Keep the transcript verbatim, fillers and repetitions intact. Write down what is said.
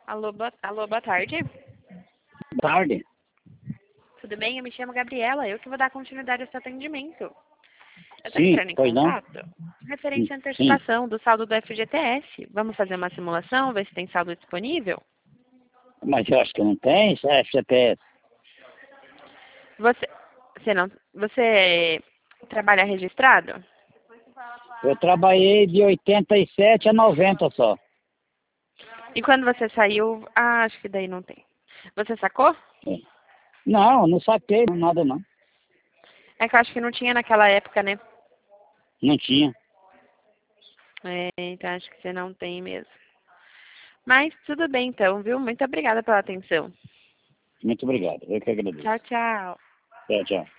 Alô, boa, alô, boa tarde. Boa tarde. Tudo bem? Eu me chamo Gabriela, eu que vou dar continuidade a esse atendimento. Eu estou Sim, entrando em pois não? contato referente à Sim. antecipação do saldo do F G T S. Vamos fazer uma simulação, ver se tem saldo disponível? Mas eu acho que não tem, isso é F G T S. Você, você, não, você trabalha registrado? Eu trabalhei de oitenta e sete a noventa só. E quando você saiu, ah, acho que daí não tem. Você sacou? É. Não, não saquei nada não. É que eu acho que não tinha naquela época, né? Não tinha. É, então acho que você não tem mesmo. Mas tudo bem então, viu? Muito obrigada pela atenção. Muito obrigado. Eu que agradeço. Tchau, tchau. Tchau, tchau.